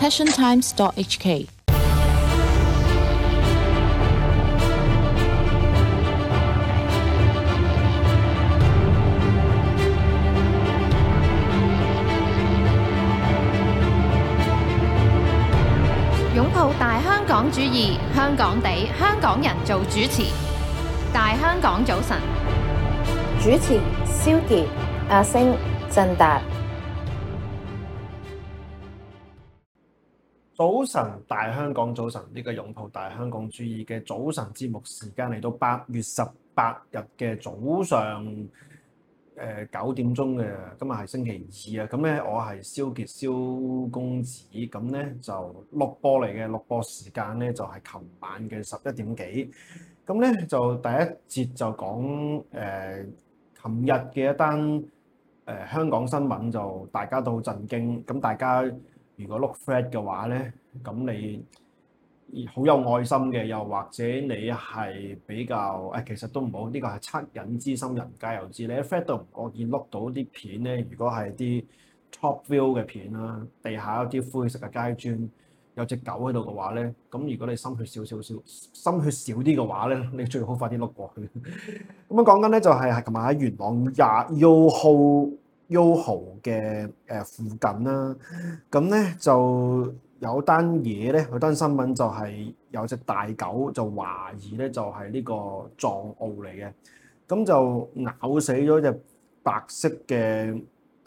passiontimes.hk。 擁抱大香港主義，香港地，香港人做主持。大香港早晨， 主持蕭傑、阿星、振達。 早晨，大香港早晨，呢個擁抱大香港主義嘅早晨節目時間嚟到8月18日嘅早上9點鐘嘅，今日係星期二啊。咁咧我係蕭傑蕭公子，咁咧就錄播嚟嘅，錄播時間咧就係琴晚嘅11點幾。咁咧就第一節就講琴日嘅一單香港新聞，就大家都好震驚。咁大家如果 look thread 嘅話咧，咁你好有愛心嘅，又或者你係比較其實都唔好，呢個係惻隱之心，人皆有之。你喺 thread 度唔覺意 look 到啲片咧，如果係啲 top view 嘅片啦，地下有啲灰色嘅街磚，有隻狗喺度嘅話咧，咁如果你心血少啲嘅話咧，你最好快啲碌過去。咁樣講緊咧就係琴日喺元朗YOHO 嘅附近啦，咁咧就有單嘢咧，有單新聞就係有隻大狗就懷疑咧就係呢個藏獒嚟嘅，咁就咬死咗隻白色嘅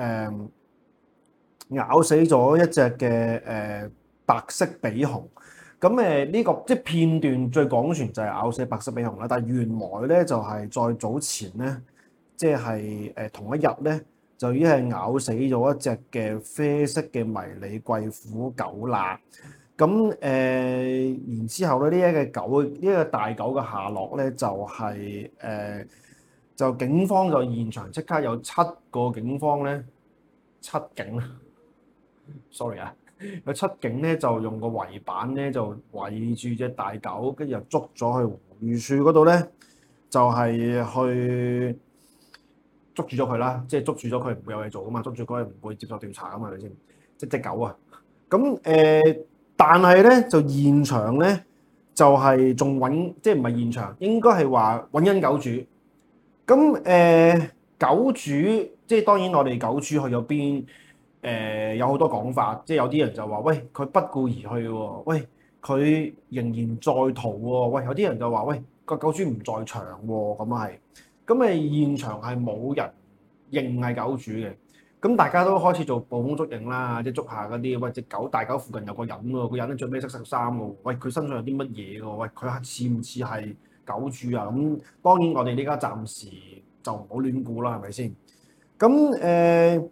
咬死咗一隻嘅白色比熊。咁呢個即係片段最廣傳就係咬死白色比熊啦，但係原來咧就係再早前咧，即係同一日咧，就已經係咬死咗一隻嘅啡色嘅迷你貴婦狗啦。咁然之後咧，呢個大狗嘅下落咧就係就警方就現場即刻有7個警方咧，7警 sorry 啊，有7警咧就用個圍板咧就圍住隻大狗，跟住又捉咗去漁署嗰度咧，就係去捉住咗佢啦，即係捉住咗佢唔會有嘢做噶嘛，捉住佢唔會接受調查噶嘛，係咪先？即係隻狗啊，咁但係咧就現場咧就係仲揾，即係唔係現場，應該係話揾緊狗主。咁狗主即係當然我哋狗主去咗邊？有好多講法，即係有啲人就話：喂，佢不顧而去喎，喂，佢仍然在逃喎，喂，有啲人就話：喂，個狗主唔在場喎，咁啊係。咁現場係冇人認係狗主嘅，咁大家都開始做捕風捉影啦，即係捉下嗰啲，喂，隻狗大狗附近有個人喎，個人咧着咩色衫喎，喂，佢身上有啲乜嘢喎，喂，佢似唔似係狗主啊？咁當然我哋呢家暫時就唔好亂估啦，係咪先？咁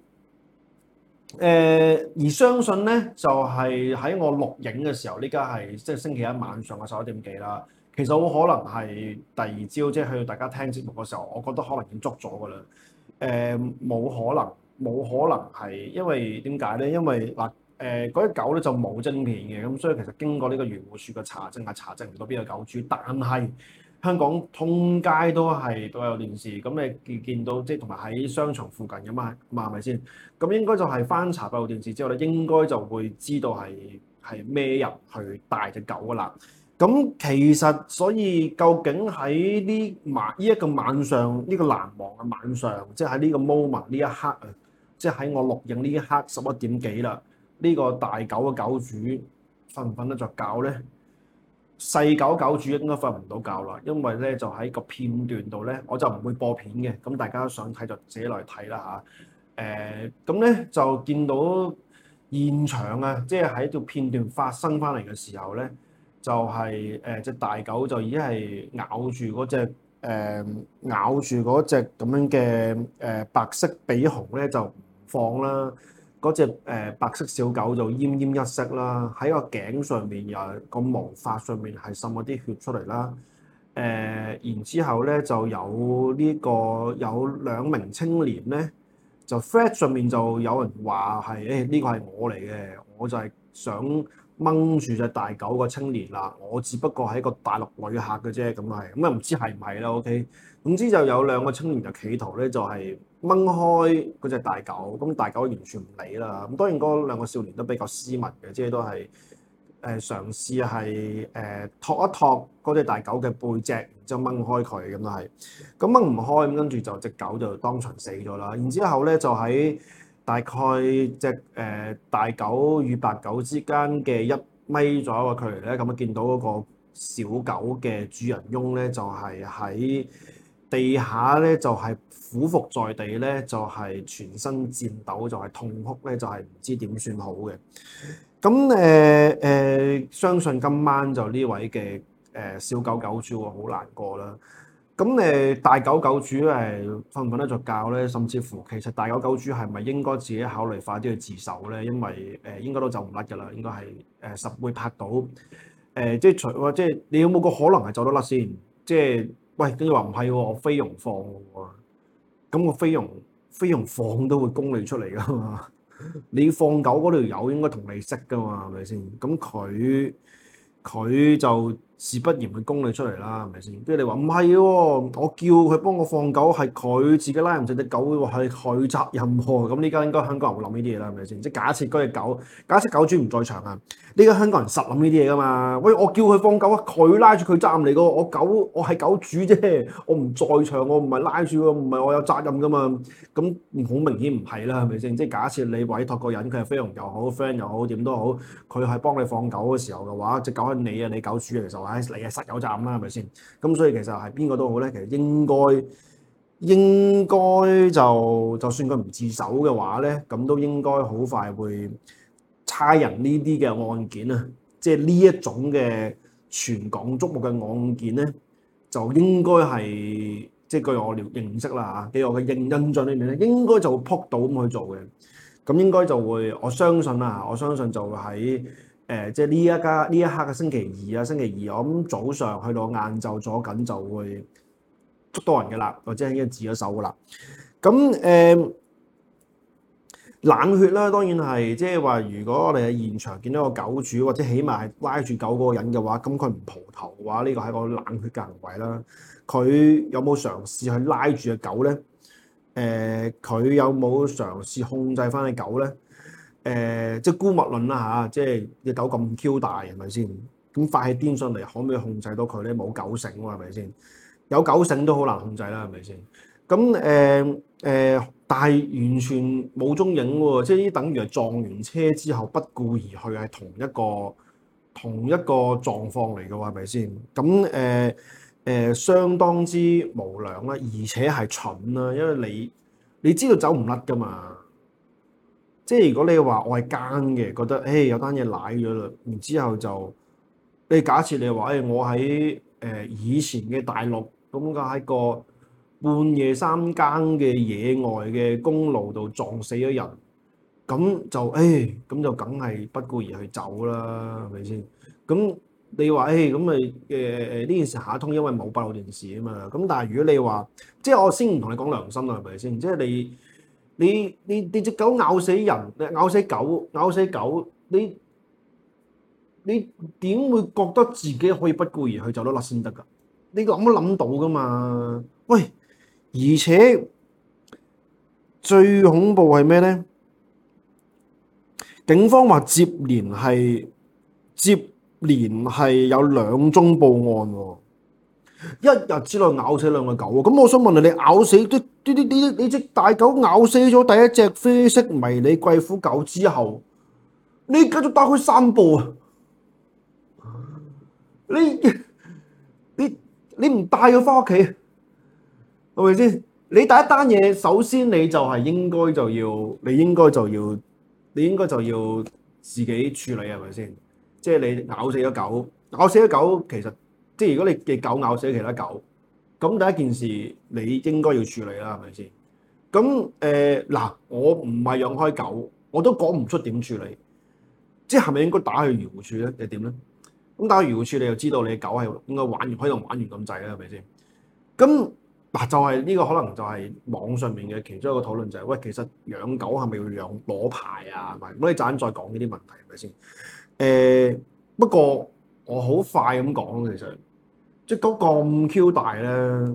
而相信咧就係喺我錄影嘅時候，呢家係即係星期一晚上嘅11點幾啦。其實好可能係第二朝，即係去到大家聽節目嘅時候，我覺得可能已經捉咗㗎啦。冇可能係，因為點解咧？因為嗱嗰隻狗咧就冇晶片嘅，咁所以其實經過呢個漁護署嘅查證係查證唔到邊個狗主，但係香港通街都有電視，咁你見到即係同埋喺商場附近㗎嘛，係咪先？咁應該就係翻查閉路電視之後咧，應該就會知道係咩人去帶隻狗㗎啦。咁其實所以究竟喺呢一個晚上，呢個難忘嘅晚上，即係喺呢個 moment 呢一刻啊，即係喺我錄影呢一刻11點幾啦，呢個大狗嘅狗主瞓唔瞓得着覺咧？細狗狗主應該瞓唔到覺啦，因為咧就喺個片段度咧，我就唔會播片嘅，咁大家想睇就自己嚟睇啦嚇。咁咧就見到現場啊，即係喺條片段發生翻嚟嘅時候咧，就係隻大狗就已經係咬住嗰隻咁樣嘅白色比熊咧就唔放啦，嗰隻白色小狗就奄奄一息啦，喺個頸上面又個毛髮上面係滲咗啲血出嚟啦。然之後咧就有2名青年咧，就 thread 上面就有人話係呢個係我嚟嘅，我就係想掹住隻大狗個青年啦，我只不過係一個大陸旅客嘅啫，咁啊唔知係唔係啦 OK。總之就有兩個青年就企圖咧就係掹開嗰隻大狗，咁大狗完全唔理啦。咁當然嗰兩個少年都比較斯文嘅，即係都係嘗試係托一托嗰隻大狗嘅背脊，然之後掹開佢咁就係。咁掹唔開，咁跟住就隻狗就當場死咗啦。然之後咧就喺大概隻大狗與白狗之間嘅1米左右嘅距離咧，咁啊見到嗰個小狗嘅主人翁咧，就係喺地下咧，就係俯伏在地咧，就係全身顫抖，就係痛哭咧，就係唔知點算好嘅。咁相信今晚就呢位嘅小狗狗主會好難過啦。咁大狗狗主瞓唔瞓得着覺咧？甚至乎其實大狗狗主係咪應該自己考慮快啲去自首咧？因為應該都走唔甩㗎啦，應該係實會拍到即係你有冇個可能係走得甩先？即係喂，跟住話唔係喎，我菲傭放喎，咁個菲傭放都會供你出嚟㗎嘛？你放狗嗰條友應該同你識㗎嘛？係咪先？咁佢就事不宜去供你出嚟啦，係咪先？跟住你話唔係喎，我叫佢幫我放狗，係佢自己拉唔正隻狗喎，係佢責任喎。咁呢家應該香港人會諗呢啲嘢啦，係咪先？即係假設嗰隻狗，假設狗主唔在場啊，呢家香港人實諗呢啲嘢㗎嘛。喂，我叫佢放狗啊，佢拉住佢責任嚟㗎，我係狗主啫，我唔在場，我唔係拉住㗎，唔係我有責任㗎嘛。咁好明顯唔係啦，係咪先？即係假設你委託個人，佢係菲傭又好，friend 又好，點都好，佢係幫你放狗嘅時候嘅話，隻狗係你狗主嘅時候，你係實有責任啦，係咪先？咁所以其實係邊個都好咧，其實應該就算佢唔自首嘅話咧，咁都應該好快會差人呢啲嘅案件啊，即係呢一種嘅全港矚目嘅案件咧，就應該係即係據我認識啦嚇，據我嘅印象裏面咧，應該就會撲到咁去做嘅。咁應該就會，我相信就會喺即係呢一刻嘅星期二，我諗早上去到晏晝左緊就會捉到人嘅啦，或者已經自咗手嘅啦。咁冷血啦，當然係即係話，如果我哋喺現場見到個狗主，或者起碼係拉住狗嗰個人嘅話，咁佢唔蒲頭嘅話，呢個係個冷血嘅行為啦。佢有冇嘗試去拉住隻狗咧？佢有冇嘗試控制翻隻狗咧？即係姑勿論啦嚇，即係隻狗咁 Q 大係咪先？咁發起癲上嚟，可唔可以控制到佢咧？冇狗繩喎係咪先？有狗繩都好難控制啦係咪先？咁但係完全冇蹤影喎，即係呢等於係撞完車之後不顧而去，係同一個狀況嚟嘅喎係咪先？咁相當之無良啦，而且係蠢啦，因為你知道走唔甩噶嘛。即係如果你話我係奸嘅，覺得有單嘢賴咗啦，然之後就你假設你話我喺以前嘅大陸咁嘅喺個半夜3更嘅野外嘅公路度撞死咗人，咁就梗係不顧而去走啦，係咪先？咁你話咁咪呢件事下一通，因為冇閉路電視啊嘛。咁但係如果你話，即係我先唔同你講良心啦，係咪先？即係你隻狗咬死人，咬死狗，你點會覺得自己可以不顧而去走得甩先得㗎？你諗都諗到㗎嘛？喂，而且最恐怖係咩咧？警方話接連係有2宗報案喎，一日之內咬死2個狗喎。咁我想問你咬死你隻大狗咬死咗第一隻啡色迷你貴婦狗之後，你繼續帶佢散步啊？你唔帶佢翻屋企，係咪先？你第一單嘢，首先你就係應該就要自己處理，係咪先？即係你咬死咗狗，其實即係如果你嘅狗咬死咗其他狗，咁第一件事你應該要處理啦，係咪先？咁嗱，我唔係養開狗，我都講唔出點處理，即係咪應該打去漁護署咧，定係點咧？咁打去漁護署，你就知道你嘅狗係應該可以玩完咁滯啦，係咪先？咁嗱，就係呢個可能就係網上面嘅其中一個討論就係，喂，其實養狗係咪要攞牌啊？咁你陣間再講呢啲問題係咪先？ 不過我好快咁講，其實即係嗰咁 Q 大咧，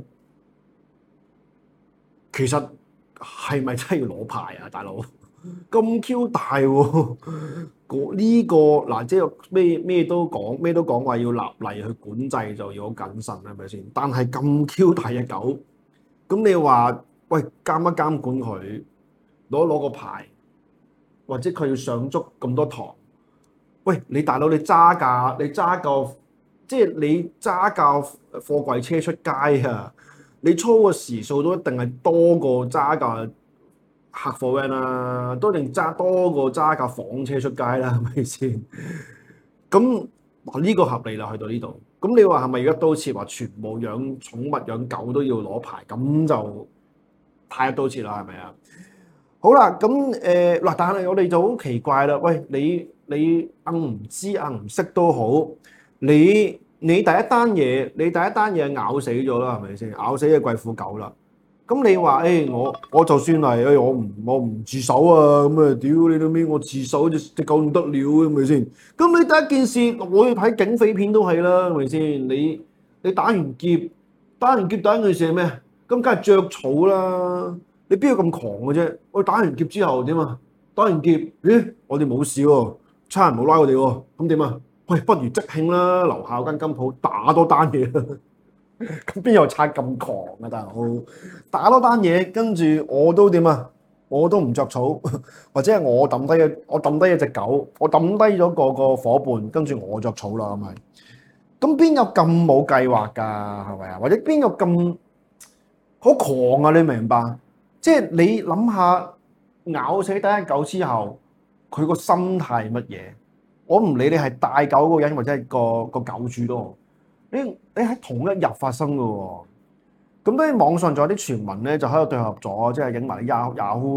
其實係咪真係要攞牌啊，大佬？咁 Q 大喎、呢個嗱，即係咩都講，咩都講話要立例去管制，就要好謹慎，係咪先？但係咁 Q 大隻狗，咁你話喂監一監管佢，攞個牌，或者佢要上足咁多堂？喂，你大佬你揸架，即係你揸架貨櫃車出街啊！你操個時數都一定係多過揸架客貨 van 啦，都一定多過揸架房車出街啦，係咪先？咁呢個合理啦，去到呢度。咁你話係咪而家刀切話全部養寵物養狗都要攞牌？咁就太一刀切啦，係咪啊？好啦，咁嗱，但係我哋就好奇怪啦。喂，你唔知唔識都好，你第一單嘢咬死咗啦，係咪先？咬死隻貴婦狗啦。咁你話我就算係我唔自首啊，咁啊屌你老味，我自首隻狗唔得了，係咪先？咁你第一件事，我要睇警匪片都係啦，係咪先？你打完劫第一件事係咩？咁梗係著草啦。你邊有咁狂嘅啫？我打完劫之後點啊？打完劫，咦？我哋冇事喎，差人冇拉我哋喎，咁點啊？喂，不如即興啦，樓下間金鋪打多單嘢啦。咁邊有賊咁狂啊？大佬打多單嘢，跟住我都點啊？我都唔着草，或者係我抌低一隻狗，我抌低咗個伙伴，跟住我着草啦，咁係。咁邊有咁冇計劃㗎？係咪啊？或者邊有咁好狂啊？你明白？即係你諗下，咬死第一狗之後，佢個心態係乜嘢？我唔理你係帶狗嗰個人或者係個狗主都好，你喺同一日發生嘅喎。咁當然網上仲有啲傳聞咧，就喺度對合咗，即係影埋啲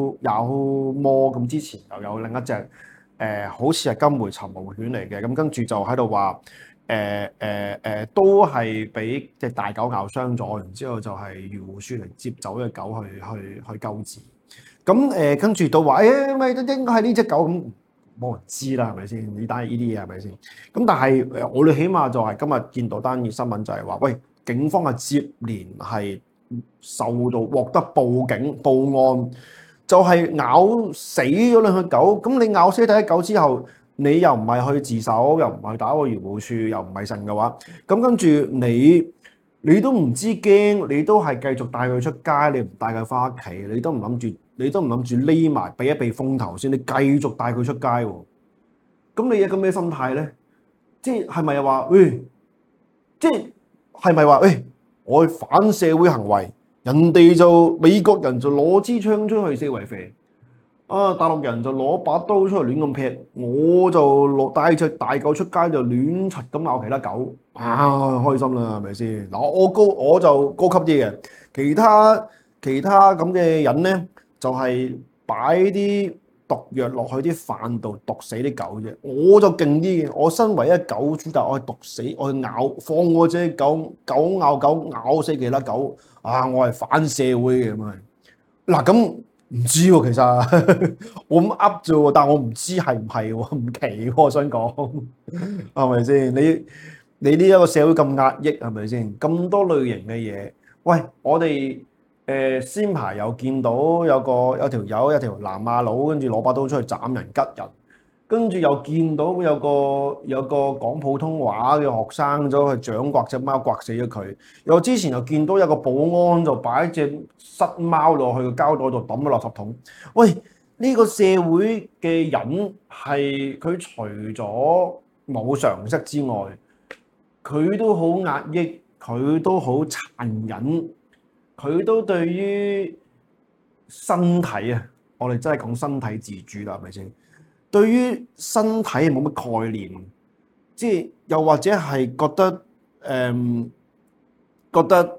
Yahoo 魔咁。之前又有另一隻好似係金梅尋毛犬嚟嘅，咁跟住就喺度話都係俾隻大狗咬傷咗，然之後就係漁護署嚟接走隻狗去救治。咁跟住都話咪都應該係呢隻狗，咁冇人知啦，係咪先？呢啲嘢係咪先？咁但係我哋起碼就係今日見到單嘅新聞就係話，喂，警方係接連係獲得報案，就係咬死咗兩隻狗。咁你咬死第一狗之後，你又唔係去自首，又唔係打個漁護署，又唔係神嘅話，咁跟住你都唔知驚，你都係繼續帶佢出街，你唔帶佢翻屋企，你都唔諗住匿埋避一避風頭先，你繼續帶佢出街喎。咁你有個咩心態咧？即係咪又話，係咪話，我反社會行為，人哋就美國人就攞支槍出去四圍射，大陸人就攞把刀出嚟亂咁劈，我就帶隻大狗出街就亂柒咁咬其他狗，開心啦，係咪先？嗱，我就高級啲嘅，其他咁嘅人咧，就係擺啲毒藥落去啲飯度毒死啲狗啫。我就勁啲嘅，我身為一狗主，但我係毒死，我去放我隻狗咬死其他狗，我係反社會嘅咁啊！嗱咁。唔知喎，其實我咁噏啫喎，但我唔知係唔係喎，唔奇喎，我想講係咪先？你呢一個社會咁壓抑係咪先？咁多類型嘅嘢，喂，我哋先排又見到有條南亞佬跟住攞把刀出去斬人吉人，跟住又見到有個講普通話嘅學生走去掌摑隻貓，摑死咗佢。又之前又見到有個保安就擺隻失貓落去個膠袋度抌咗垃圾桶。喂，呢個社會嘅人係佢除咗冇常識之外，佢都好壓抑，佢都好殘忍，佢都對於身體啊，我哋真係講身體自主啦，係咪先？對於身體冇乜概念，即係又或者係覺得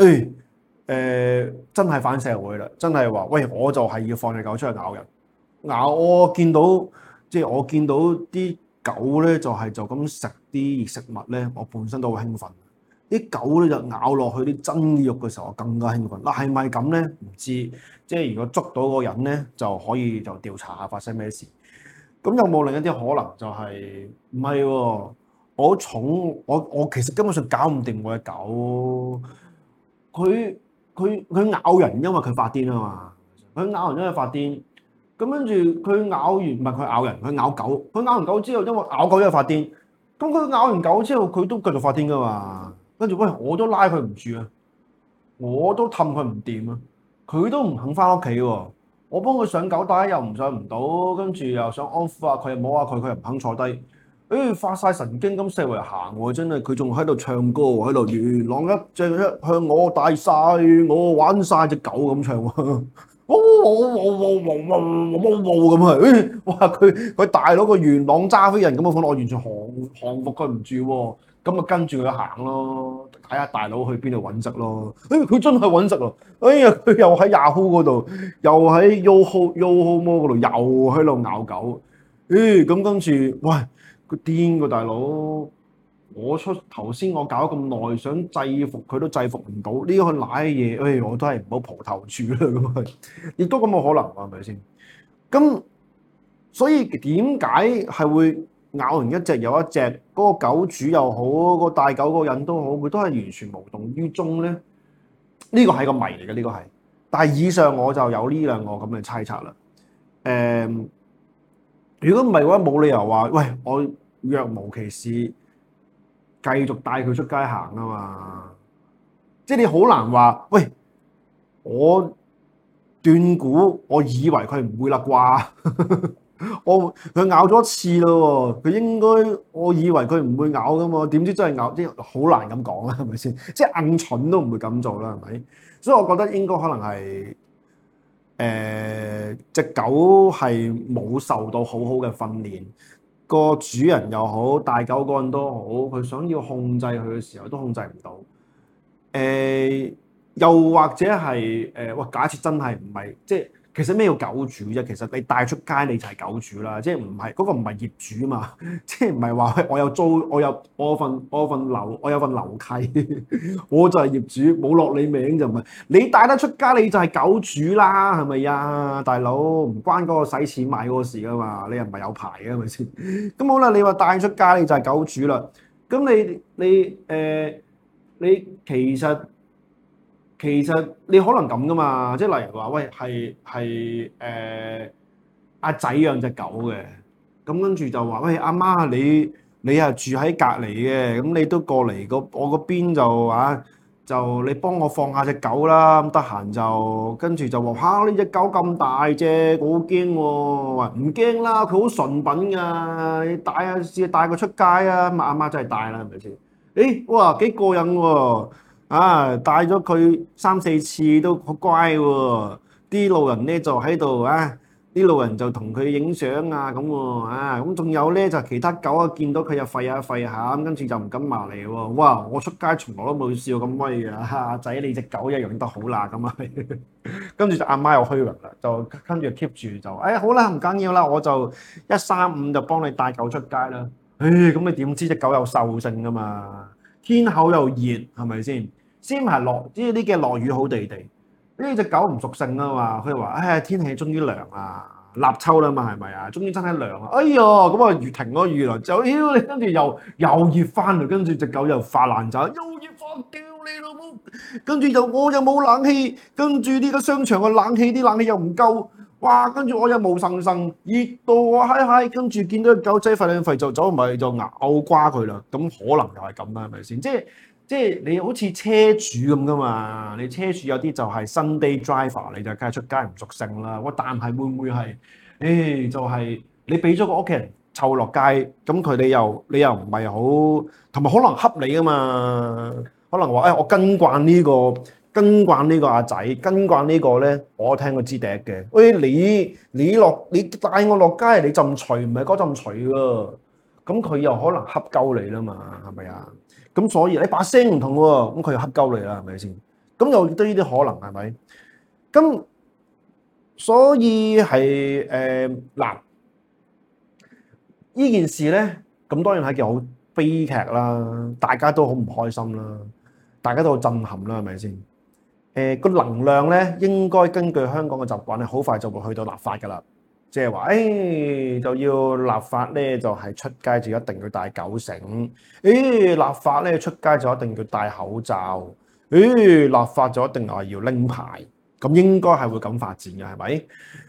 真係反社會啦，真係話喂，我就係要放隻狗出去咬人。我見到啲狗咧就咁食啲食物咧，我本身都好興奮。啲狗咧就咬落去啲真肉嘅時候，我更加興奮。嗱，係咪咁咧？唔知。即係如果捉到個人咧，就可以就調查下發生咩事。咁咁有冇另一啲可能就係唔係喎？我寵我其實根本上搞唔掂我嘅狗，佢咬人，因為佢發癲啊嘛。佢咬人因為發癲，咁跟住佢咬完唔係佢咬人，佢咬狗。佢咬完狗之後，因為咬狗因為發癲，咁佢咬完狗之後，佢都繼續發癲噶嘛。跟住喂，我都拉佢唔住啊，我都氹佢唔掂啊，佢都唔肯翻屋企喎。我幫佢上狗帶又唔上唔到，跟住又想安撫下佢，又摸下佢，佢又唔肯坐低。發晒神經咁四圍行喎，真係佢仲喺度唱歌喎，喺度元朗一隻一向我帶晒，我玩晒隻狗咁唱喎，咁啊！哇！佢大佬個元朗揸飛人咁嘅款，我完全降服佢唔住喎，咁啊跟住佢行咯，睇下大佬去邊度揾食咯。佢真係揾食咯！佢又喺 Yahoo 嗰度，又喺 YoHo 嗰度，又喺度咬狗。咁跟住，喂！佢癲個大佬，我頭先我搞咁耐，想制服佢都制服唔到，呢個賴嘢，我都係唔好蒲頭住啦咁啊，亦都咁嘅可能係咪先？咁所以點解係會咬完一隻有一隻？嗰個狗主又好，個帶狗嗰個人都好，佢都係完全無動於衷咧？呢個係個謎嚟嘅，呢個係。但係以上我就有呢兩個咁嘅猜測啦。如果唔係嘅話，冇理由話，喂，我若無其事繼續帶佢出街行啊嘛！即係你好難話，喂，我斷估，我以為佢唔會啦啩，佢咬咗一次咯喎，佢應該我以為佢唔會咬噶嘛，點知真係咬，啲好難咁講啦，係咪先？即係硬蠢都唔會咁做啦，係咪？所以我覺得應該可能係。隻狗係冇受到好好嘅訓練，個主人又好，帶狗嗰人都好，佢想要控制佢嘅時候都控制唔到。又或者係假設真係唔係，即係其實咩叫狗主啫？其實你帶出街你就係狗主啦，即係唔係嗰個唔係業主啊嘛，即係唔係話我有租，我有份樓，我有份樓契，我就係業主，冇落你名就唔係。你帶得出街你就係狗主啦，係咪呀，大佬？唔關嗰個使錢買嗰個事噶嘛，你又唔係有牌嘅，係咪先？咁好啦，你話帶出街你就係狗主啦，咁你其實你可能咁噶嘛，即係例如話，喂，係阿仔養隻狗嘅，咁跟住就話，喂，阿媽你係住喺隔離嘅，咁你都過嚟我嗰邊就你幫我放下隻狗啦，咁得閒就跟住就話嚇呢隻狗咁大隻，我好驚喎，話唔驚啦，佢好純品㗎，你試下帶佢出街啊，咁阿媽真係帶啦，係咪先？哇幾過癮喎！帶咗佢3、4次都好乖喎，啲路人咧就喺度啲路人就同佢影相啊咁喎，咁仲有咧就其他狗見到佢又吠下吠下，咁跟住就唔敢埋嚟喎。哇！我出街從來都冇試過咁威嘅，阿仔你隻狗一樣得好啦咁啊，跟住就阿媽又虛榮啦，就跟住 keep 住就好啦，唔緊要啦，我就1、3、5就幫你帶狗出街啦。咁你點知隻狗有獸性噶嘛？天口又熱，係咪先？先係呢啲嘅落雨好地地，呢隻狗唔屬性啊嘛，佢話天氣終於涼啦，立秋啦嘛，係咪啊？終於真係涼啊！咁啊停咗雨啦，就你跟住又熱翻嚟，跟住隻狗又發爛渣，又熱翻屌你老母！跟住我又冇冷氣，跟住呢個商場嘅冷氣啲冷氣又唔夠，哇！跟住我又冇生熱到我嗨，跟住見到隻狗仔吠兩吠就走埋就咬瓜佢啦，咁可能又係咁啦，係咪先？即係你好似車主咁噶嘛，你車主有啲就係 Sunday driver，你就梗係出街唔屬性啦。但係會唔會係就係你俾咗個屋企人湊落街，咁佢你又唔係好，同埋可能恰你噶嘛？可能話我跟慣呢個阿仔，跟慣呢個咧，我聽個支笛嘅。你帶我落街，你浸除唔係嗰浸除喎，咁佢又可能恰鳩你啦嘛，係咪啊？咁所以你把聲唔同喎，咁佢又恰鳩你啦，係咪先？咁又都呢啲可能係咪？咁所以係呢件事咧，咁當然係件好悲劇啦，大家都好唔開心啦，大家都好震撼啦，係咪先？個能量咧應該根據香港嘅習慣咧，好快就會去到立法㗎啦。 即係話誒就要立法咧，就係出街就一定要戴狗繩。立法咧出街就一定要戴口罩。立法就一定係要拎牌。咁應該係會咁發展嘅，係咪？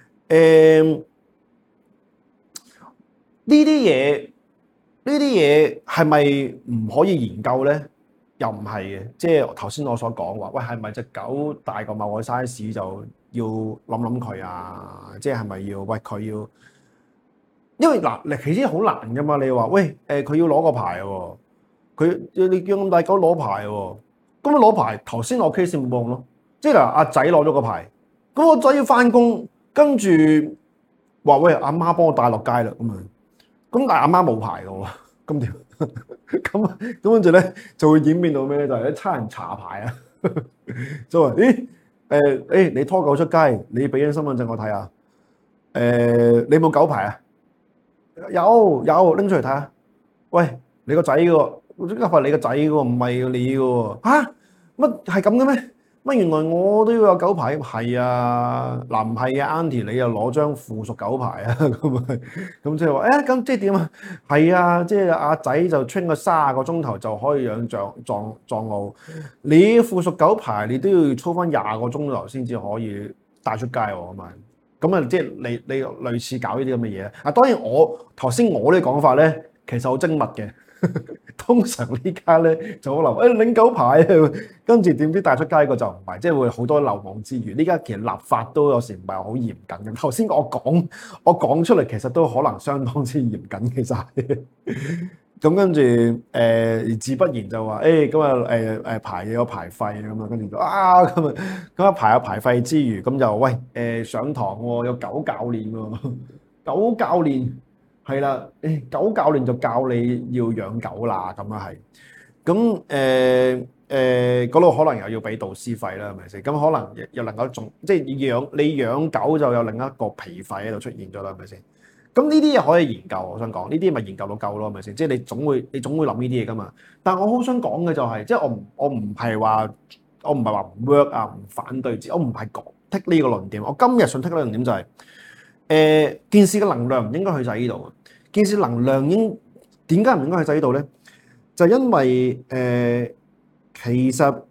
呢啲嘢係咪唔可以研究咧？又唔係嘅，即係頭先我所講話，喂係咪隻狗大過某個 size 就要諗佢啊？即係咪要喂佢要？因為嗱，其實好難噶嘛。你話喂佢要攞個牌喎，你叫咁大狗攞牌喎，咁攞牌頭先我 case 冇用咯。即係嗱，阿仔攞咗個牌，咁我仔要翻工，跟住話喂阿媽幫我帶落街啦咁啊，咁但係阿媽冇牌嘅喎，咁點？咁跟住咧就會演變到咩咧？就係啲差人查牌啊，就話你拖狗出街，你俾張身份證我睇下，你冇狗牌啊？有拎出嚟睇下。喂，你個仔嘅喎，即刻話你個仔嘅喎，唔係你嘅喎。嚇乜係咁嘅咩？乜原來我都要有狗牌？係啊，嗱唔係啊 Auntie 你又攞張附屬狗牌啊？咁即係話咁即係點啊？係啊，即係阿仔就 train 個30個鐘頭就可以養藏獒。你附屬狗牌你都要操翻20個鐘頭先至可以帶出街喎咁啊！咁啊，即係你類似搞呢啲咁嘅嘢啊！當然我頭先我啲講法咧，其實好精密嘅。通常呢家咧就可能領狗牌，跟住點知帶出街個就唔係，即係會好多漏網之魚。呢家其實立法都有時唔係好嚴謹嘅。頭先我講出嚟，其實都可能相當之嚴謹其實係。咁跟住自不然就話咁啊排有牌費咁啊，跟住就咁啊排有牌費之餘，咁就喂上堂喎，有狗教練喎，狗教練。係啦，狗教練就教你要養狗啦，咁啊係。咁嗰度可能又要俾導師費啦，係咪先？咁可能又能夠仲即係你養狗就有另一個皮費喺度出現咗啦，係咪先？咁呢啲嘢可以研究，我想講呢啲咪研究到夠咯，係咪先？即係你總會諗呢啲嘢噶嘛。但係我好想講嘅就係，即係我唔係話唔 work 啊，唔反對，我唔係剔呢個論點。我今日想剔呢個論點就係件事嘅能量唔應該去晒呢度。件事能量點解唔應該去晒呢度咧？就因為其實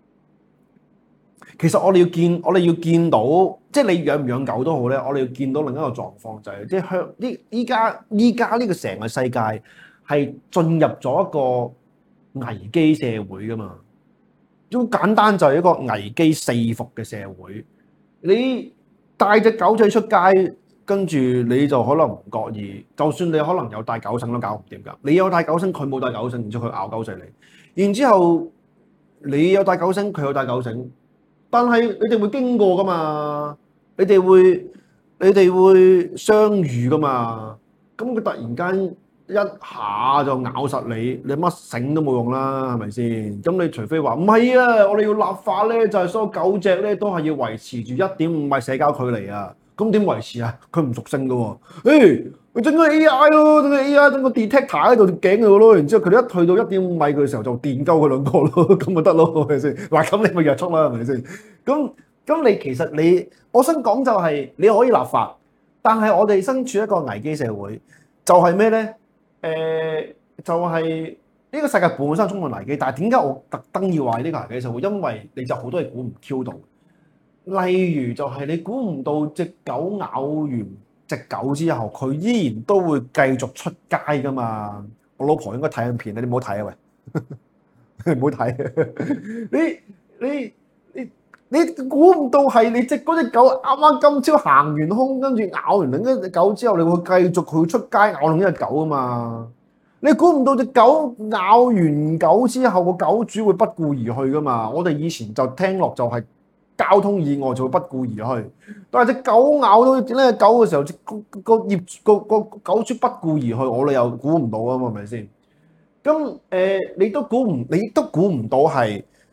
我哋要見到，即係你養唔養狗都好咧，我哋要見到另一個狀況就係，即係依家呢個成個世界係進入咗一個危機社會噶嘛。好簡單就係一個危機四伏嘅社會。你帶隻狗仔出街，跟住你就可能唔覺意，就算你可能有帶狗繩都搞唔掂㗎。你有帶狗繩，佢冇帶狗繩，然之後佢咬狗食你。然之後你有帶狗繩，佢有帶狗繩，但係你哋會經過㗎嘛？你哋會相遇㗎嘛？咁佢突然間一下就咬實你，你乜繩都冇用啦，係咪先？咁你除非話唔係啊，我哋要立法咧，就係所有狗隻咧都係要維持住1.5米社交距離啊。咁點維持啊？佢唔屬性噶喎，佢整個 AI 咯，整個 detector 喺度頸度咯，然之後佢哋一去到1.5米嘅時候就電鳩佢兩個咯，咁咪得咯，係咪先？嗱，咁你咪約束啦，係咪先？咁你其實我想講就係你可以立法，但係我哋身處一個危機社會，就係咩咧？就係呢個世界本身充滿危機，但係點解我特登要話呢個危機社會？因為你就好多嘢估唔 Q 到。例如就係你估唔到隻狗咬完隻狗之後，佢依然都會繼續出街噶嘛？我老婆應該睇緊片，你唔好睇啊喂，唔好睇。你估唔到係你嗰隻狗啱啱今朝行完空，跟住咬完另一隻狗之後，你會繼續佢出街咬另一隻狗啊嘛？你估唔到隻狗咬完狗之後，個狗主會不顧而去噶嘛？我哋以前就聽落就係交通意外就會不顧而去，但係隻狗咬到呢隻狗嘅時候，個狗主不顧而去，我哋又估唔到啊嘛，係咪先？咁你都估唔到係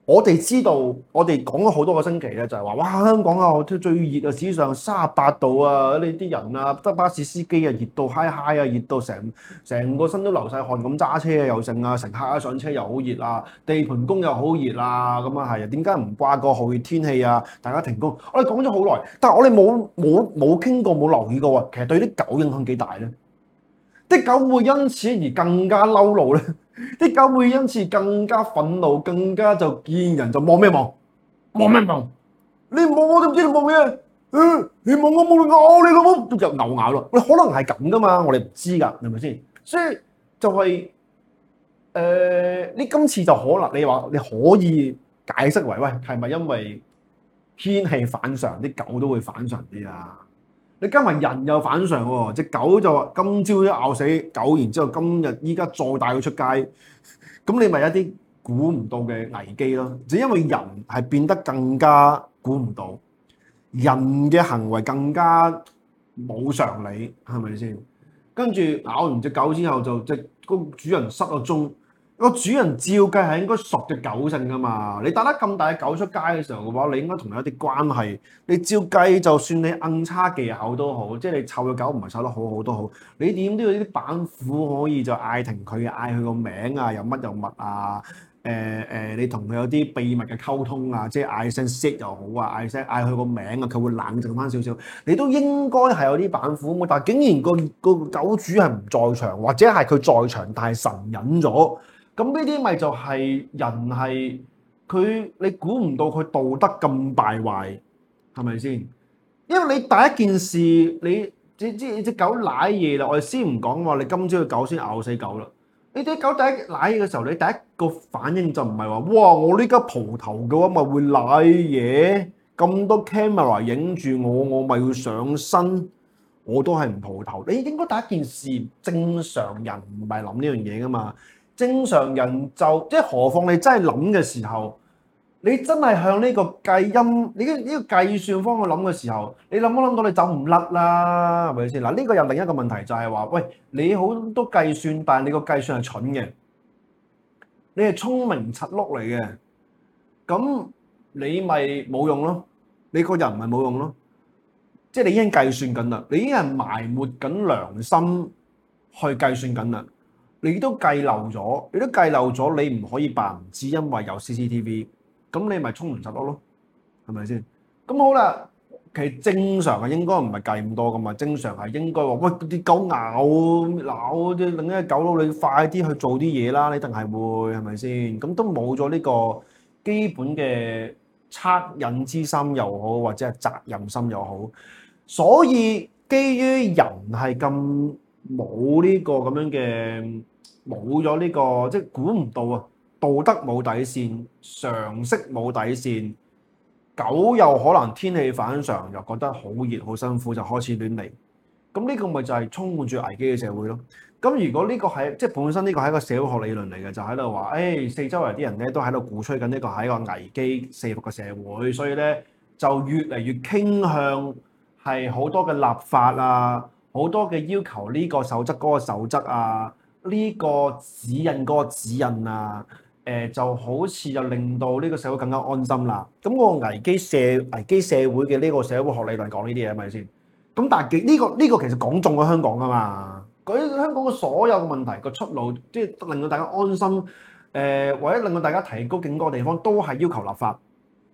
我哋知道，我哋講咗好多個星期咧，就係話，哇！香港啊，最熱啊，史上38度啊！你啲人啊，得巴士司機啊，熱到嗨嗨啊，熱到成個身都流晒汗咁揸車啊，又剩啊，乘客啊上車又好熱啊，地盤工又好熱啊，咁啊係啊，點解唔掛個酷熱天氣啊？大家停工，我哋講咗好耐，但係我哋冇傾過，冇留意過啊，其實對啲狗影響幾大咧？啲狗會因此而更加嬲怒咧，啲狗會因此更加憤怒，更加就見人就望咩望，望咩望？你望我都唔知你望咩？你望我冇咬你老母，就牛咬咯。喂，可能係咁噶嘛，我哋唔知㗎，係咪先？所以就係你今次就可能你話你可以解釋為喂係咪因為天氣反常，啲狗都會反常啲啊？你加埋人又反常喎，隻狗就話今朝都咬死狗，然之後今日依家再帶佢出街，咁你咪一啲估唔到嘅危機咯。就因為人係變得更加估唔到，人嘅行為更加冇常理，係咪先？跟住咬完隻狗之後，就個主人失咗蹤。個主人照計係應該熟隻狗性噶嘛？你帶得咁大隻狗出街嘅時候嘅話，你應該同佢有啲關係。你照計，就算你硬差技巧都好，即係你湊隻狗唔係湊得好好都好，你點都要啲板斧可以就嗌停佢，嗌佢個名啊，又乜又乜啊？你同佢有啲秘密嘅溝通啊，即係嗌聲 sit 又好啊，嗌佢個名啊，佢會冷靜翻少少。你都應該係有啲板斧，但係竟然個狗主係唔在場，或者係佢在場但係神隱咗。咁呢啲咪就係人係佢，你估唔到佢道德咁敗壞，係咪先？因為你第一件事，你隻狗舐嘢啦，我哋先唔講話你今朝嘅狗先咬死狗啦。你隻狗第一舐嘢嘅時候，你第一個反應就唔係話，哇！我呢家蒲頭嘅話咪會舐嘢，咁多 camera 影住我咪要上身，我都係唔蒲頭。你應該第一件事，正常人唔係諗呢樣嘢噶嘛。正常人就即係何況你真係諗嘅時候，你真係向呢個計音，你呢個計算方去諗嘅時候，你諗都諗到你走唔甩啦，係咪先？嗱，呢個又另一個問題就係話，喂，你好多計算，但係你個計算係蠢嘅，你係聰明柒碌嚟嘅，咁你咪冇用咯，你個人咪冇用咯，即係你已經計算緊啦，你已經係埋沒緊良心去計算緊啦。你都計漏咗，你唔可以扮唔知，因為有 CCTV，咁你咪聰明柒碌咯，係咪先？咁好啦，其實正常係應該唔係計咁多噶嘛，正常係應該話，喂，啲狗咬啲另一隻狗佬，你快啲去做啲嘢啦，你一定係會，係咪先？咁都冇咗呢個基本嘅惻隱之心又好，或者係責任心又好，所以基於人係咁冇呢個咁樣嘅。冇咗呢個，即係估唔到啊！道德冇底線，常識冇底線，狗又可能天氣反常，又覺得好熱好辛苦，就開始亂嚟。咁呢個咪就係充滿住危機嘅社會咯。咁如果呢個係即係本身呢個係一個社會學理論嚟嘅，就喺度話，四周圍啲人咧都喺度鼓吹緊呢個係一個危機四伏嘅社會，所以咧就越嚟越傾向係好多嘅立法啊，好多嘅要求呢個守則嗰個守則啊。呢個指引嗰個指引啊，就好似就令到呢個社會更加安心啦。咁個危機社會嘅呢個社會學理論講呢啲嘢係咪先？咁但係呢個其實講中咗香港㗎嘛。佢香港嘅所有嘅問題個出路，即係令到大家安心，或者令到大家提高警覺嘅地方，都係要求立法。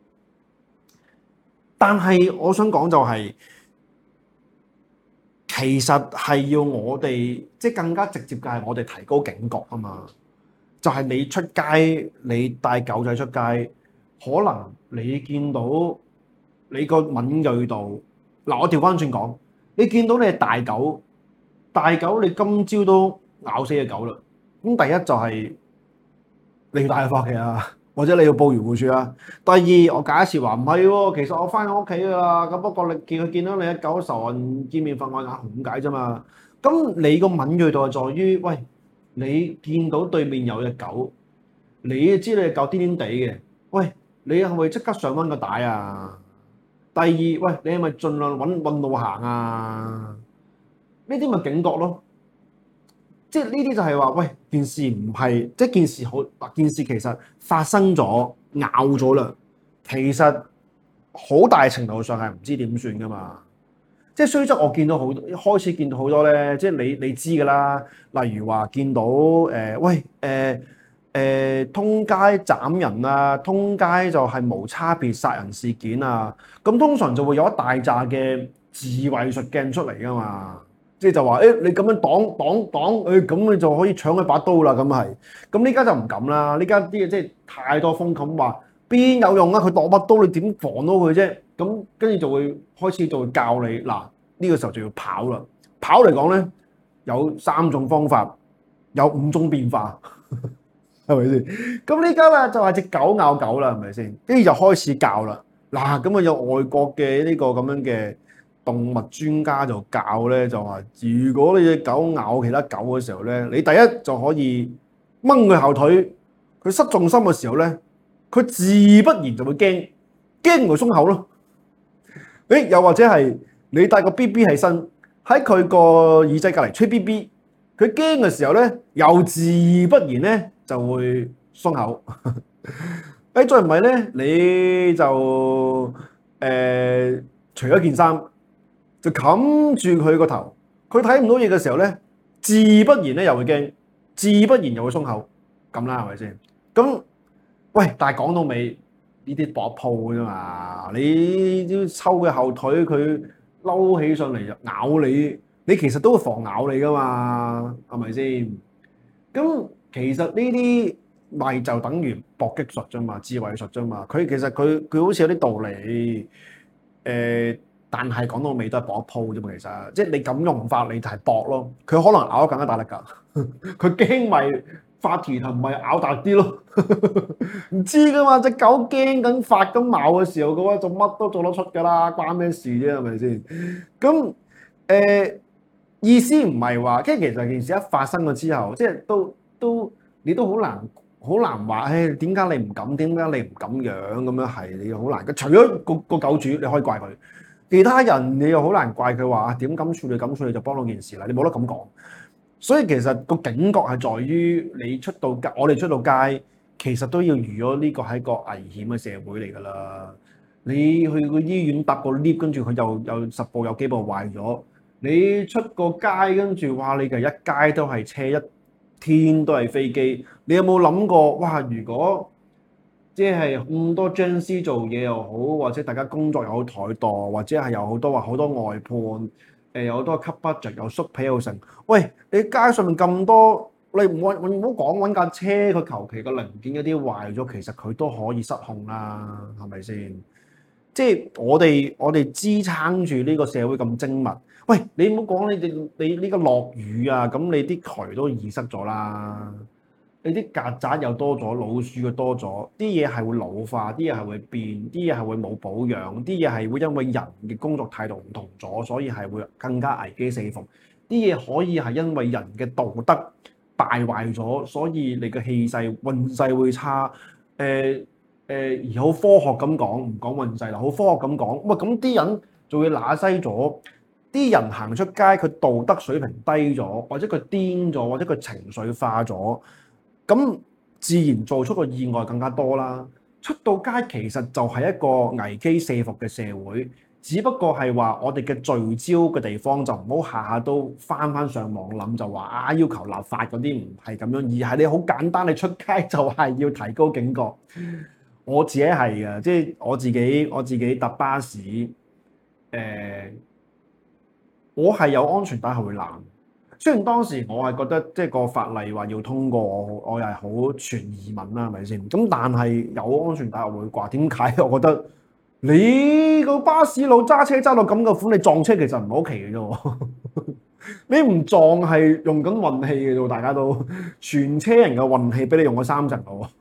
但係我想講就係。其實係要我哋即係更加直接嘅係我哋提高警覺啊嘛，就係你出街，你帶狗仔出街，可能你見到你個敏鋭度，嗱我調翻轉講，你見到你係大狗你今朝都咬死隻狗啦，咁第一就係你要帶佢翻屋企啊。或者你要報漁護署啊。第二，我假設話唔係喎，其實我翻我屋企㗎啦。咁不過佢見到你一狗仇人見面分外眼紅咁解啫嘛。咁你個敏鋭度係在於，喂，你見到對面有隻狗，你知你隻狗癲癲地嘅，喂，你係咪即刻上翻個帶啊？第二，喂，你係咪盡量揾路行啊？呢啲咪警覺咯。即係呢啲就係話，喂，件事唔係，即係件事好，件事其實發生咗， 咬咗啦，其實好大程度上係唔知點算噶嘛。即係雖則我見到開始見到好多咧，即係你知㗎啦。例如話見到通街斬人啊，通街就係無差別殺人事件啊，咁通常就會有一大紮嘅自衛術鏡出嚟㗎嘛。即係就話你咁樣擋，咁你就可以搶佢把刀啦。咁係，咁呢家就唔敢啦。呢家啲嘢即係太多風冚話，邊有用啊？佢攞把刀，你點防到佢啫？咁跟住就會開始就會教你嗱，呢個時候就要跑啦。跑嚟講咧，有3種方法，有5種變化，係咪先？咁呢家咧就係隻狗咬狗啦，係咪先？跟住就開始教啦。嗱，咁啊有外國嘅呢個咁樣嘅動物專家就教咧，就話如果你隻狗咬其他狗嘅時候咧，你第一就可以掹佢後腿，佢失重心嘅時候咧，佢自不然就會驚咪鬆口咯。又或者係你帶個 BB 喺身，喺佢個耳仔隔離吹 BB，佢驚嘅時候咧，又自不然咧就會鬆口。再唔係咧，你就除咗件衫，就冚住佢個頭，佢睇唔到嘢嘅時候咧，自不然咧又會驚，自不然又會鬆口，咁啦，係咪先？咁喂，但係講到尾呢啲搏鋪啫嘛，你都抽佢後腿，佢嬲起上嚟就咬你，你其實都會防咬你噶嘛，係咪先？咁其實呢啲咪就等於搏擊術啫嘛，自衛術啫嘛。佢其實佢好似有啲道理，但係講到尾都係搏一鋪啫嘛。其實即係你咁用法，你就係搏咯。佢可能咬得更加大力㗎，佢驚咪發蹄同咪咬大啲咯。唔知㗎嘛，隻狗驚緊發緊毛嘅時候嘅話，做乜都做得出㗎啦，關咩事啫？係咪先？咁意思唔係話，即係其實件事一發生咗之後，即係都你都好難話，誒點解你唔敢？點解你唔咁樣咁樣係你好難。除咗個狗主你可以怪佢，其他人你又好難怪佢話點咁處理就幫到件事啦，你冇得咁講。所以其實個警覺係在於你出到街，我哋出到街其實都要預咗呢個係個危險嘅社會嚟㗎啦。你去個醫院搭個 lift，跟住佢又10部有幾部壞咗。你出個街跟住話你就一街都係車，一天都係飛機。你有冇諗過？哇！如果即係咁多僵屍做嘢又好，或者大家工作又好怠惰，或者係有好多外判，有好多 cut budget 又縮皮又成。喂，你街上面咁多，你唔好講揾架車，佢求其個零件一啲壞咗，其實佢都可以失控啦，係咪先？即係我哋支撐住呢個社會咁精密。喂，你唔好講你呢個落雨啊，咁你啲渠都易塞咗啦，你啲曱甴又多咗，老鼠又多咗，啲嘢係會老化，啲嘢係會變，啲嘢係會冇保養，啲嘢係會因為人嘅工作態度唔同咗，所以係會更加危機四伏。啲嘢可以係因為人嘅道德敗壞咗，所以你嘅氣勢運勢會差。而好科學咁講，唔講運勢啦，好科學咁講，喂，咁啲人就會揦西咗。啲人行出街，佢道德水平低咗，或者佢癲咗，或者佢情緒化咗，咁自然做出個意外更加多啦。出到街其實就係一個危機四伏嘅社會，只不過係話我哋嘅聚焦嘅地方就唔好下下都翻上網諗，就話要求立法嗰啲唔係咁樣，而係你好簡單，你出街就係要提高警覺。我自己係嘅，即係我自己搭巴士，我係有安全帶係會攬。雖然當時我係覺得即係個法例話要通過，我又係好全移民啦，係咪先？咁但係有安全帶我會掛。點解？我覺得你個巴士佬揸車揸到咁嘅款，你撞車其實唔係好奇嘅啫。你唔撞係用緊運氣嘅啫，大家都全車人嘅運氣俾你用咗3成咯。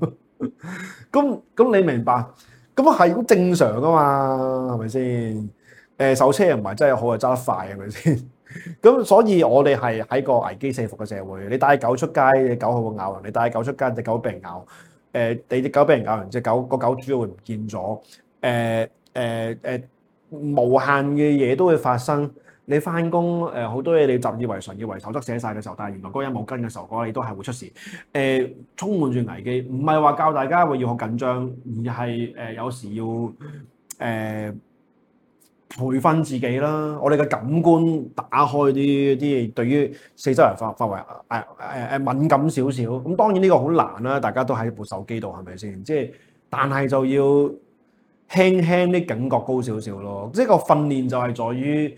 咁你明白？咁係好正常噶嘛，係咪先？手車又唔係真係好，又揸得快，係咪先？咁所以我哋係喺個危機四伏嘅社會。你帶狗出街，隻狗係會咬人；你帶狗出街，隻狗俾人咬。你隻狗俾人咬完，隻狗個狗主會唔見咗。無限嘅嘢都會發生。 你翻工好多嘢你習以為常，以為守則寫晒嘅時候，但係原來嗰日冇跟嘅時候，嗰日你都係會出事。充滿住危機，唔係話教大家會要好緊張，而係有時要培訓自己啦。我哋嘅感官打開啲對於四周人範圍敏感少少。咁當然呢個好難啦，大家都喺部手機度係咪先？即係但係就要輕輕啲警覺高少少咯。即係個訓練就係在於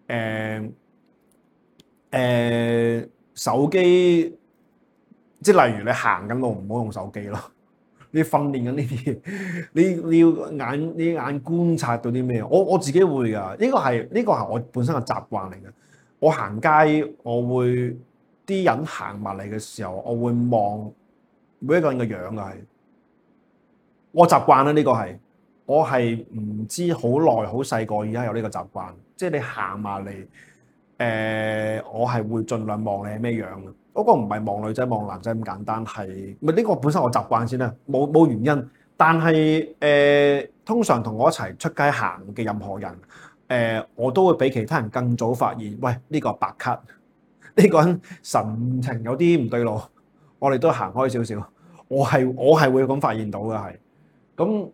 手機，即係例如你行緊路唔好用手機咯。你訓練緊呢啲嘢，你要眼觀察到啲咩？我自己會㗎，呢個係我本身嘅習慣嚟嘅。我行街，我會啲人行埋嚟嘅時候，我會望每一個人嘅樣㗎係。我習慣啦，呢個係我係唔知好耐好細個而家有呢個習慣，即係你行埋嚟。我係會盡量望你係咩樣嘅，嗰個唔係望女仔望男仔咁簡單，係咪呢個本身我習慣先啦，冇原因。但係通常同我一齊出街行嘅任何人，我都會比其他人更早發現，喂呢個白卡，呢個人神情有啲唔對路，我哋都行開少少。我係會咁發現到嘅係，咁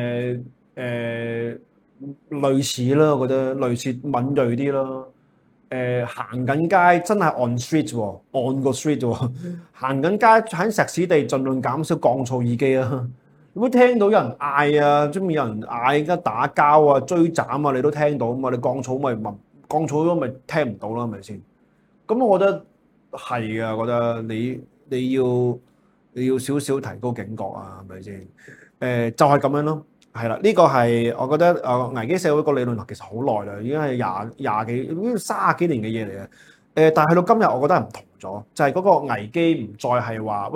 類似啦，我覺得類似敏鋭啲啦。行緊街真係 on street 喎，on 個 street 喎。行緊街喺石屎地，盡量減少降噪耳機啊！如果聽到有人嗌啊，出面有人嗌而家打交啊、追斬啊，你都聽到啊嘛。你降噪降噪咗咪聽唔到啦，係咪先？咁我覺得係嘅，我覺得你要少少提高警覺啊，係咪先？就係咁樣咯。係啦，呢個係我覺得危機社會個理論其實好耐啦，已經係30幾年嘅嘢嚟嘅。但係去到今日，我覺得係唔同咗，就係嗰個危機唔再係話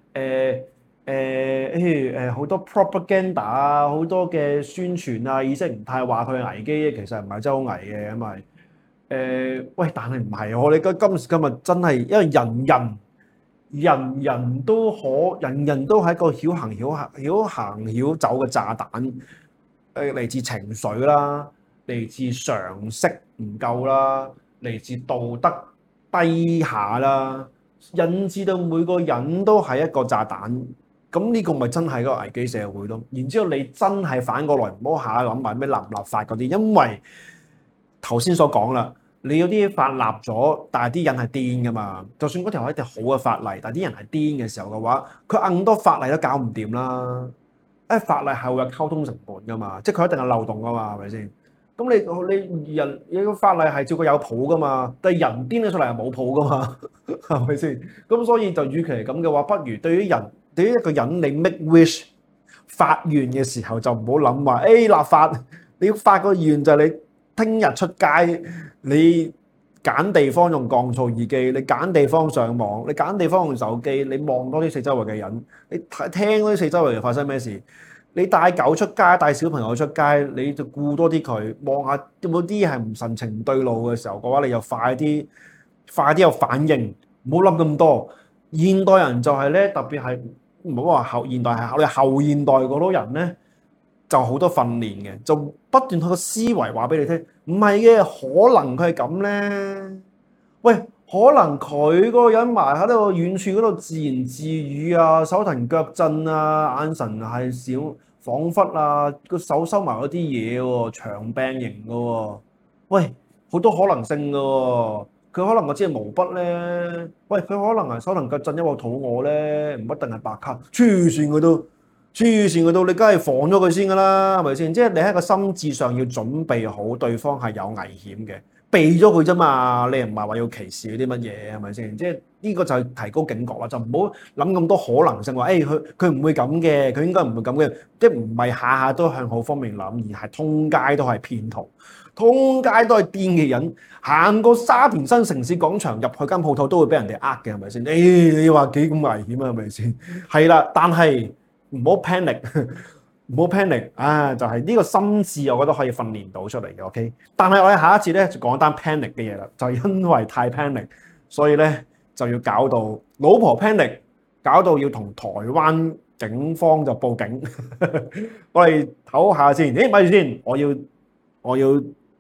喂好多 propaganda 啊，好多嘅宣傳啊、意識形態話佢係危機，其實唔係真係好危嘅，咁咪喂，但係唔係我哋今時今日真係，因為人人都係一個曉行曉走嘅炸彈，嚟自情緒啦，嚟自常識唔夠啦，嚟自道德低下啦，引致到每個人都係一個炸彈。咁呢個咪真係一個危機社會咯。然之後你真係反過來唔好下諗埋咩立唔立法嗰啲，因為頭先所講啦。你有啲法立咗，但係啲人係癲噶嘛？就算嗰條係一條好嘅法例，但係啲人係癲嘅時候嘅話，佢咁多法例都搞唔掂啦。法例係會有溝通成本噶嘛，即係佢一定係漏洞噶嘛，係咪先？咁你個法例係照佢有譜噶嘛，但係人癲咗出嚟係冇譜噶嘛，係咪先？咁所以就與其係咁嘅話，不如對於一個人你 make wish 發願嘅時候，就唔好諗話立法，你要發個願就係你。聽日出街，你揀地方用降噪耳機，你揀地方上網，你揀地方用手機，你望多啲四周圍嘅人，你聽多啲四周圍發生咩事。你帶狗出街，帶小朋友出街，你就顧多啲佢，望下有冇啲係唔神情唔對路嘅時候嘅話，你就快啲有反應，唔好諗咁多。現代人就係咧，特別係唔好話後現代，係我哋後現代嗰多人咧。就好多訓練嘅，就不斷去個思維話俾你聽，唔係嘅，可能佢係咁咧。喂，可能佢嗰個人埋喺度遠處嗰度自言自語啊，手騰腳震啊，眼神係小恍惚啊，個手收埋嗰啲嘢喎，長柄型嘅喎。喂，好多可能性嘅喎，佢可能我知係毛筆咧。喂，佢可能係手騰腳震，因為我肚餓咧，唔一定係白卡，黐線佢都。黐線嗰度，你梗係防咗佢先㗎啦，係咪先？即係你喺個心智上要準備好，對方係有危險嘅，避咗佢啫嘛。你唔係話要歧視嗰啲乜嘢，係咪先？即係呢個就係提高警覺啦，就唔好諗咁多可能性話，佢唔會咁嘅，佢應該唔會咁嘅，即係唔係下下都向好方面諗，而係通街都係騙徒，通街都係癲嘅人，行過沙田新城市廣場入去間鋪頭都會俾人哋呃嘅，係咪先？你話幾咁危險啊？係咪先？係啦，但係。唔好 panic， 唔好 panic 啊！就係呢個心智，我覺得可以訓練到出嚟嘅。OK， 但係我哋下一次咧就講單 panic 嘅嘢啦，就因為太 panic， 所以咧就要搞到老婆 panic， 搞到要同台灣警方就報警。我哋唞下先，咪住先，我要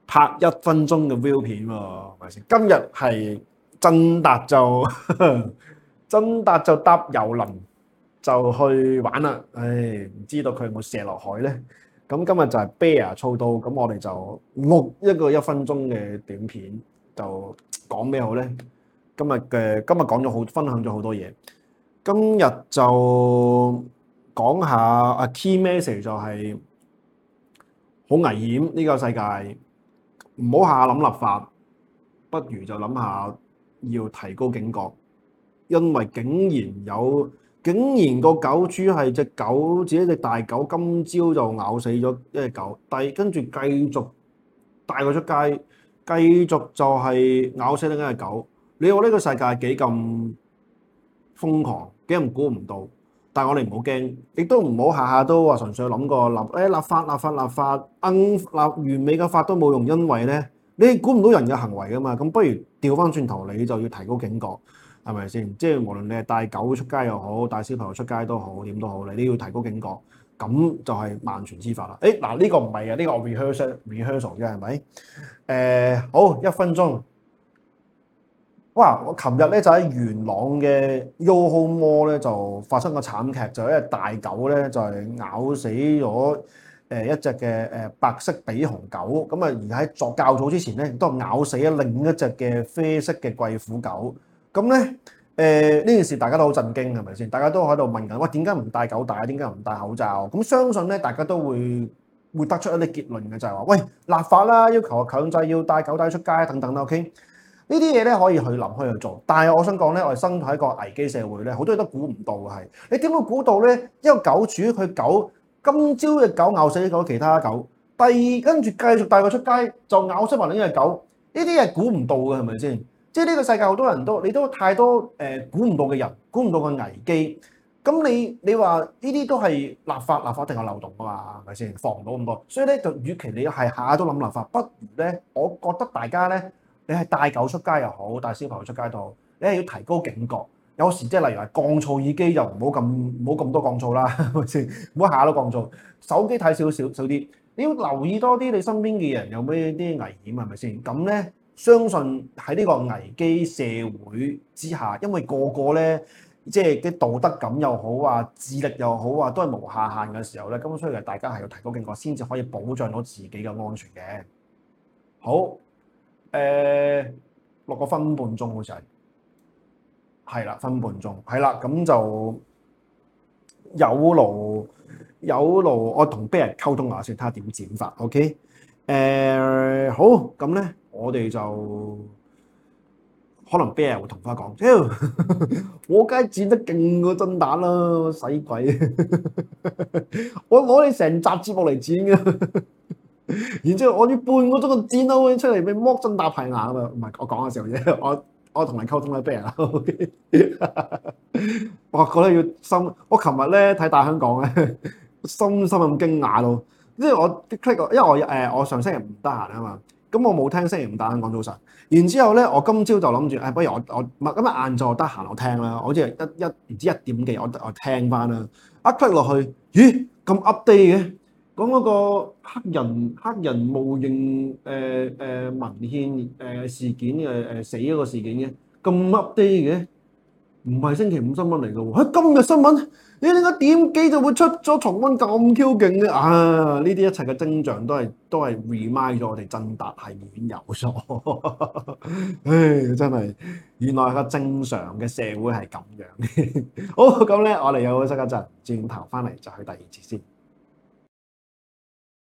拍1分鐘嘅 view 片喎，係咪先？今日係曾達就曾達就搭遊輪就去玩啦。唉，唔知道佢有冇射落海咧？咁今日就係 Bear 操刀，咁我哋就錄一個1分鐘嘅短片，就講咩好咧？今日講咗分享咗好多嘢。今日就講下key message 就係好危險呢個世界，唔好下下諗立法，不如就諗下要提高警覺，因為竟然個狗主係隻狗，自己隻大狗，今朝就咬死咗一隻狗，跟住繼續帶佢出街，繼續就係咬死另一隻狗。你話呢個世界幾咁瘋狂，幾咁估唔到？但係我哋唔好驚，亦都唔好下下都話純粹諗個立法，完美嘅法都冇用，因為咧你估唔到人嘅行為噶嘛。咁不如調翻轉頭，你就要提高警覺。係咪先？即係無論你係帶狗出街又好，帶小朋友出街都好，點都好，你都要提高警覺。咁就係萬全之法啦。嗱呢個唔係啊，呢個我 rehearsal 啫，係咪？好1分鐘。哇！我琴日咧就喺元朗嘅 YOHO Mall 咧就發生個慘劇，就一隻大狗咧就係咬死咗一隻嘅白色比熊狗。咁啊而喺較早之前咧亦都咬死咗另一隻嘅啡色嘅貴婦狗。咁咧，呢件事大家都好震驚，係咪先？大家都喺度問緊，喂，點解唔戴狗帶？點解唔戴口罩？咁相信咧，大家都會得出一啲結論嘅，就係話，喂，立法啦，要求強制要帶狗帶出街等等啦。OK，呢啲嘢咧可以去諗，可以去做。但係我想講咧，我哋生喺一個危機社會咧，好多嘢都估唔到嘅係。你點會估到咧？一個狗主佢今朝隻狗咬死咗其他狗，跟住繼續帶佢出街就咬死埋另一隻狗，呢啲係估唔到嘅，係咪先？即係呢個世界好多人你都太多估唔到嘅人，估唔到嘅危機。咁你話呢啲都係立法定有漏洞㗎嘛？係咪先？防唔到咁多，所以咧就與其你係下下都諗立法，不如咧，我覺得大家咧，你係帶狗出街又好，帶小朋友出街都好，你係要提高警覺。有時即係例如係降噪耳機，就唔好咁多降噪啦，係咪先？唔好下下都降噪。手機睇少啲，你要留意多啲你身邊嘅人有咩啲危險，係咪先？咁咧。相信喺呢個危機社會之下，因為個個咧，即係啲道德感又好啊，智力又好啊，都係無下限嘅時候咧，咁所以大家係要提高警覺，先至可以保障到自己嘅安全嘅。好，落個分半鐘好似係啦，分半鐘係啦，咁就有勞我同 Bear 溝通下先，睇下點剪法。OK，好，咁咧。我哋就可能 Bear 會同花講，我梗係剪得勁過曾達啦，使鬼！我攞你成集節目嚟剪嘅，然之後我要半個鐘就剪到出嚟，俾剝曾達排牙啊嘛！唔係我講嘅時候啫，我同你溝通啦 Bear。我覺得要深，我琴日咧睇大香港咧，深深咁驚訝咯，因為我 click， 因為我上星期唔得閒啊嘛。咁我冇聽星期五大香港早晨，然之後咧，我今朝就諗住，不如我今日晏晝得閒我聽啦，好似唔知1點幾，我聽翻啦。一 click 落去，咦咁 update 嘅，講嗰個黑人冒認文獻事件死嗰個事件嘅，咁 update 嘅，唔係星期五新聞嚟嘅喎，今日新聞。你點解點幾就會出咗重溫咁 Q 勁嘅？呢啲一切嘅徵象都係 remind 咗我哋曾達係遠有所。唉，真係原來個正常嘅社會係咁樣。好，咁咧我哋有休息一陣，轉頭翻嚟就去第二節先。